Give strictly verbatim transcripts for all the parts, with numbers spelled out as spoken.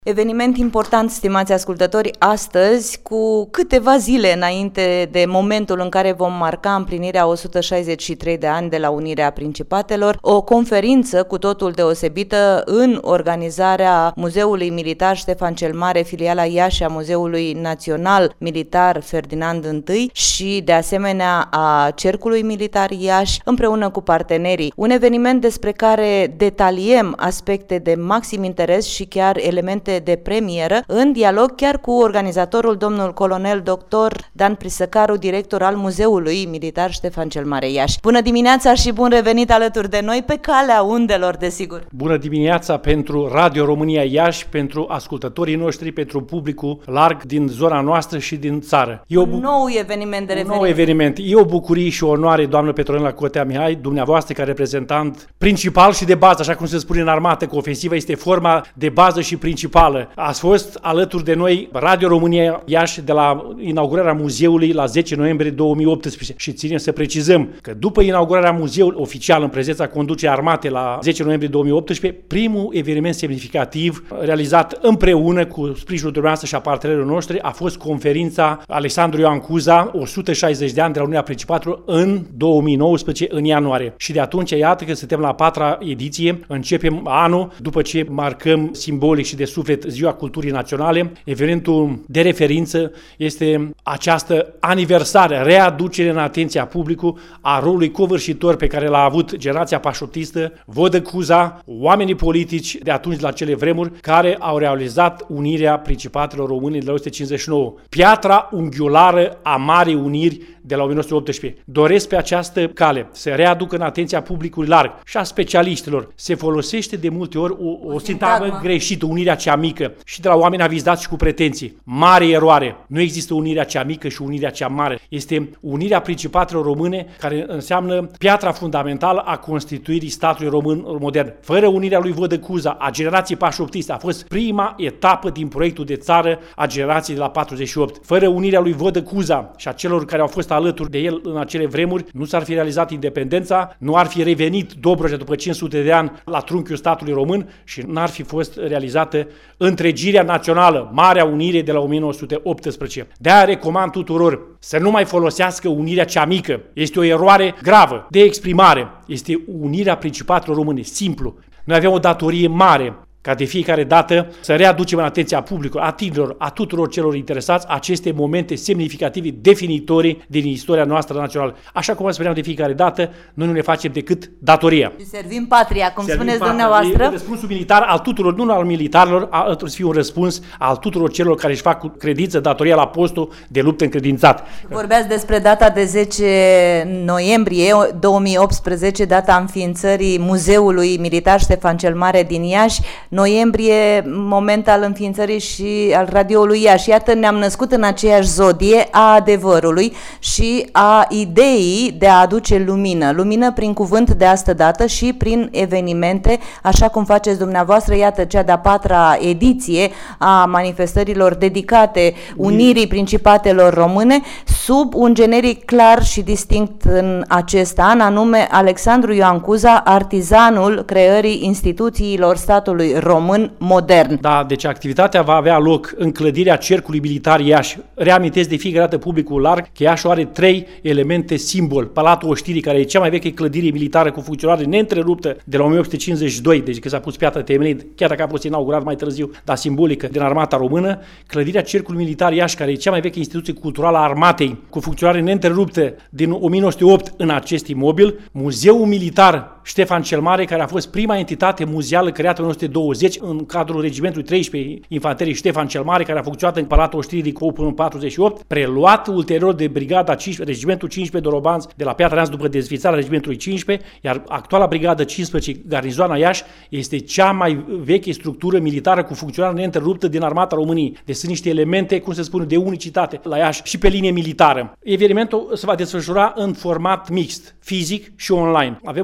Eveniment important, stimați ascultători, astăzi, cu câteva zile înainte de momentul în care vom marca împlinirea o sută șaizeci și trei de ani de la Unirea Principatelor, o conferință cu totul deosebită în organizarea Muzeului Militar Ștefan cel Mare, filiala Iași a Muzeului Național Militar Ferdinand I și, de asemenea, a Cercului Militar Iași, împreună cu partenerii. Un eveniment despre care detaliem aspecte de maxim interes și chiar elemente de premieră, în dialog chiar cu organizatorul, domnul colonel doctor Dan Prisăcaru, director al Muzeului Militar Ștefan cel Mare Iași. Bună dimineața și bun revenit alături de noi pe calea undelor, desigur. Bună dimineața pentru Radio România Iași, pentru ascultătorii noștri, pentru publicul larg din zona noastră și din țară. E un bu- nou eveniment de revenire. Un nou eveniment. E o bucurie și o onoare, doamnă Petronela Cotea Mihai, dumneavoastră ca reprezentant principal și de bază, așa cum se spune în armată, că ofensiva este forma de bază și principală. Ați fost alături de noi Radio România Iași de la inaugurarea muzeului la zece noiembrie două mii optsprezece și ținem să precizăm că după inaugurarea muzeului oficial în prezența conducerii armate la zece noiembrie două mii optsprezece, primul eveniment semnificativ realizat împreună cu sprijinul dumneavoastră și a partenerilor noștri a fost conferința Alexandru Ioan Cuza, o sută șaizeci de ani de la Unirea Principatelor în două mii nouăsprezece, în ianuarie. Și de atunci, iată că suntem la a patra ediție, începem anul după ce marcăm simbolic și de suflet Ziua Culturii Naționale. Evenimentul de referință este această aniversare, readucere în atenția publicului a rolului covârșitor pe care l-a avut generația pașoptistă, Vodă Cuza, oamenii politici de atunci la cele vremuri, care au realizat unirea Principatelor Române de la o sută cincizeci și nouă. Piatra unghiulară a Marii Uniri de la o mie nouă sute optsprezece. Doresc pe această cale să readucă în atenția publicului larg și a specialiștilor. Se folosește de multe ori o, o sintagmă greșită, unirea cea mică, și de la oameni avizați și cu pretenții. Mare eroare. Nu există unirea cea mică și unirea cea mare. Este unirea Principatelor Române, care înseamnă piatra fundamentală a constituirii statului român modern. Fără unirea lui Vodă Cuza, a generației pașoptiste, a fost prima etapă din proiectul de țară a generației de la patruzeci și opt. Fără unirea lui Vodă Cuza și a celor care au fost alături de el în acele vremuri, nu s-ar fi realizat independența, nu ar fi revenit Dobrogea după cinci sute de ani la trunchiul statului român și n-ar fi fost realizată întregirea națională, Marea Unire de la o mie nouă sute optsprezece. De-aia recomand tuturor să nu mai folosească unirea cea mică. Este o eroare gravă de exprimare. Este unirea Principatelor Române, simplu. Noi avem o datorie mare ca de fiecare dată să readucem în atenția publicului, a tinerilor, a tuturor celor interesați, aceste momente semnificative, definitorii din istoria noastră națională. Așa cum vă spuneam de fiecare dată, noi nu ne facem decât datoria. Și servim patria, cum servim spuneți patria. dumneavoastră. E răspunsul militar al tuturor, nu al militarilor, trebuie să fie un răspuns al tuturor celor care își fac cu credință datoria la postul de luptă încredințat. Vorbeați despre data de zece noiembrie două mii optsprezece, data înființării Muzeului Militar Ștefan cel Mare din Iași, noiembrie, moment al înființării și al radioului Iași. Iată, ne-am născut în aceeași zodie a adevărului și a ideii de a aduce lumină. Lumină prin cuvânt de astă dată și prin evenimente, așa cum faceți dumneavoastră, iată, cea de-a patra ediție a manifestărilor dedicate Unirii Principatelor Române, sub un generic clar și distinct în acest an, anume Alexandru Ioan Cuza, artizanul creării instituțiilor statului român modern. Da, deci activitatea va avea loc în clădirea Cercului Militar Iași. Reamintesc de fiecare dată publicul larg că Iași are trei elemente simbol. Palatul Oștirii, care e cea mai veche clădire militară cu funcționare neîntreruptă de la o mie opt sute cincizeci și doi, deci când s-a pus piatra temelii, chiar dacă a fost inaugurat mai târziu, dar simbolică, din armata română. Clădirea Cercului Militar Iași, care e cea mai veche instituție culturală a armatei cu funcționare neîntreruptă din o mie nouă sute opt în acest imobil. Muzeul Militar Ștefan cel Mare, care a fost prima entitate muzeală creată în o mie nouă sute douăzeci în cadrul regimentului treisprezece Infanterii Ștefan cel Mare, care a funcționat în Palatul Oștirii până în patruzeci și opt, preluat ulterior de brigada cincisprezece, regimentul cincisprezece Dorobanți de la Piatra Neamț după dezființarea regimentului cincisprezece, iar actuala brigada cincisprezece Garnizoana Iași este cea mai veche structură militară cu funcționare neîntreruptă din armata României. Deci sunt niște elemente, cum se spune, de unicitate la Iași și pe linie militară. Evenimentul se va desfășura în format mixt, fizic și online. Avem onoarea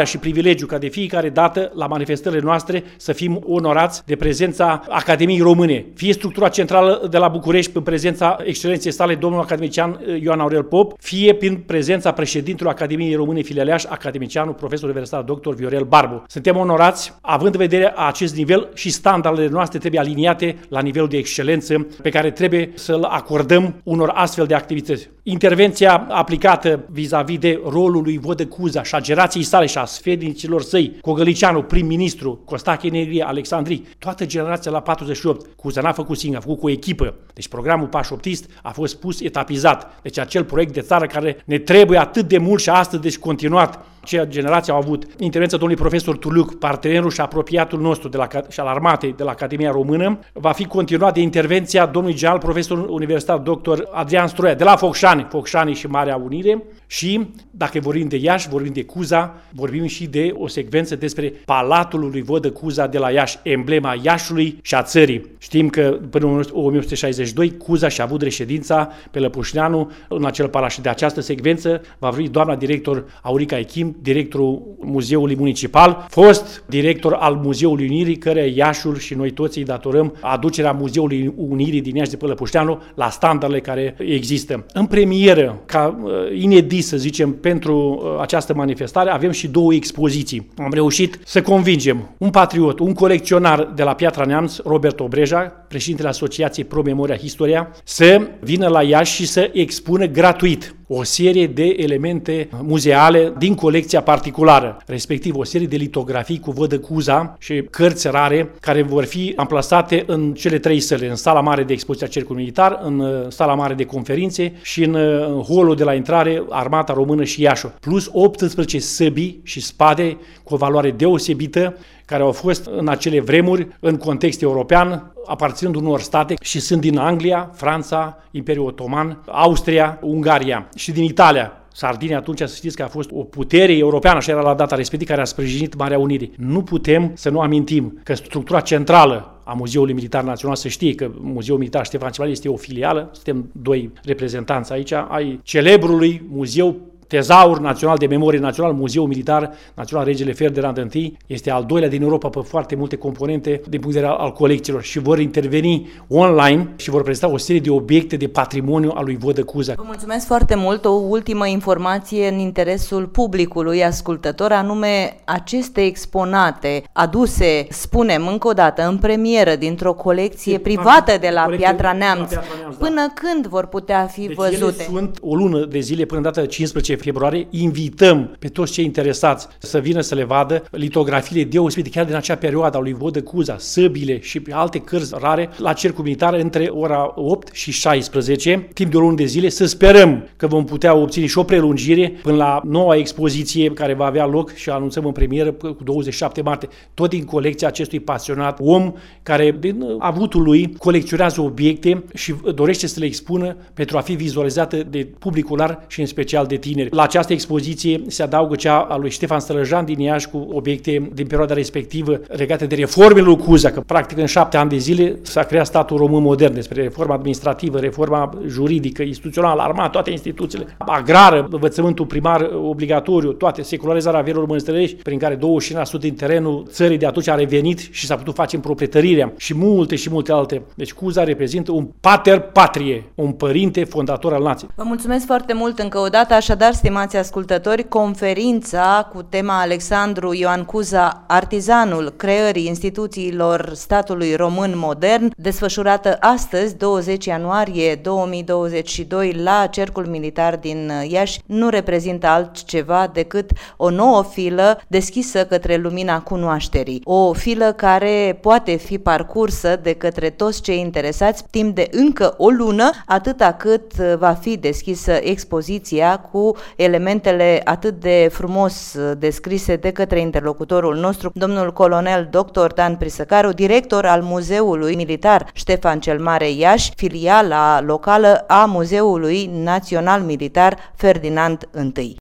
și privilegiul ca de fiecare dată la manifestările noastre să fim onorați de prezența Academiei Române, fie structura centrală de la București în prezența excelenței sale, domnul academician Ioan Aurel Pop, fie prin prezența președintelui Academiei Române Filiale Iași, academicianul profesor universitar doctor Viorel Barbu. Suntem onorați, având în vedere acest nivel și standardele noastre trebuie aliniate la nivelul de excelență pe care trebuie să-l acordăm unor astfel de activități. Intervenția aplicată vis-a-vis de rolul lui Vodă Cuza și a generației sale și a sfednicilor săi, Cogălicianu, prim-ministru, Costache Negri, Alexandrii, toată generația la patruzeci și opt, Cuza n-a făcut singur, a făcut cu o echipă. Deci programul pașoptist a fost pus etapizat. Deci acel proiect de țară care ne trebuie atât de mult și astăzi, deci continuat, ce generații au avut. Intervenția domnului profesor Turliuc, partenerul și apropiatul nostru de la, și al armatei de la Academia Română, va fi continuat de intervenția domnului general profesor universitar doctor Adrian Stroia, de la Focșani, Focșani și Marea Unire. Și, dacă vorbim de Iași, vorbim de Cuza, vorbim și de o secvență despre Palatul lui Vodă Cuza de la Iași, emblema Iașului și a țării. Știm că până în o mie opt sute șaizeci și doi Cuza și-a avut reședința pe Lăpușneanu în acel palat și de această secvență va vorbi doamna director Aurica Echim, directorul Muzeului Municipal, fost director al Muzeului Unirii, care Iașul și noi toți îi datorăm aducerea Muzeului Unirii din Iași de pe Lăpușneanu la standardele care există. În premieră, ca uh, inedit, să zicem, pentru uh, această manifestare, avem și două expoziții. Am reușit să convingem un patriot, un colecționar de la Piatra Neamț, Robert Obreja, președintele Asociației Pro Memoria Historia, să vină la Iași și să expună gratuit o serie de elemente muzeale din colecția particulară, respectiv o serie de litografii cu Vodă Cuza și cărți rare care vor fi amplasate în cele trei săli, în sala mare de expoziție a Cercului Militar, în sala mare de conferințe și în holul de la intrare Armata Română și Iașul, plus optsprezece săbii și spade cu o valoare deosebită care au fost în acele vremuri în context european, aparținând unor state și sunt din Anglia, Franța, Imperiul Otoman, Austria, Ungaria și din Italia. Sardinia atunci, să știți că a fost o putere europeană, așa era la data respectivă, care a sprijinit Marea Unirii. Nu putem să nu amintim că structura centrală a Muzeului Militar Național, să știe că Muzeul Militar Ștefan cel Mare este o filială, suntem doi reprezentanți aici, ai celebrului muzeu Tezaur Național de Memorie Național, Muzeul Militar Național Regele Ferdinand I, este al doilea din Europa pe foarte multe componente din punct de vedere al colecțiilor și vor interveni online și vor prezenta o serie de obiecte de patrimoniu al lui Vodă Cuza. Vă mulțumesc foarte mult. O ultimă informație în interesul publicului ascultător, anume aceste exponate aduse, spunem încă o dată, în premieră dintr-o colecție de privată de la Piatra Neamț, Piatra Neamț până da. Când vor putea fi deci văzute? Ele sunt o lună de zile până data cincisprezece februarie, invităm pe toți cei interesați să vină să le vadă litografiile deosebite, chiar din acea perioadă a lui Vodă Cuza, săbile și alte cărți rare la Cercul Militar între ora opt și șaisprezece, timp de o lună de zile. Să sperăm că vom putea obține și o prelungire până la noua expoziție care va avea loc și anunțăm în premieră cu douăzeci și șapte martie, tot din colecția acestui pasionat om care din avutul lui colecționează obiecte și dorește să le expună pentru a fi vizualizată de publicul larg și în special de tineri. La această expoziție se adaugă cea a lui Ștefan Stălăjan din Iași cu obiecte din perioada respectivă legate de reformele lui Cuza, că practic în șapte ani de zile s-a creat statul român modern, despre reforma administrativă, reforma juridică, instituțională, armată, toate instituțiile, agrară, învățământul primar obligatoriu, toate, secularizarea averilor mănăstărești, prin care douăzeci și cinci la sută din terenul țării de atunci a revenit și s-a putut face împroprietărirea și multe și multe alte. Deci Cuza reprezintă un pater patrie, un părinte fondator al nației. Vă mulțumesc foarte mult încă o dată. Așadar, stimați ascultători, conferința cu tema Alexandru Ioan Cuza, artizanul creării instituțiilor statului român modern, desfășurată astăzi, douăzeci ianuarie două mii douăzeci și doi, la Cercul Militar din Iași, nu reprezintă altceva decât o nouă filă deschisă către lumina cunoașterii. O filă care poate fi parcursă de către toți cei interesați timp de încă o lună, atâta cât va fi deschisă expoziția cu elementele atât de frumos descrise de către interlocutorul nostru, domnul colonel doctor Dan Prisăcaru, director al Muzeului Militar Ștefan cel Mare Iași, filiala locală a Muzeului Național Militar Ferdinand I.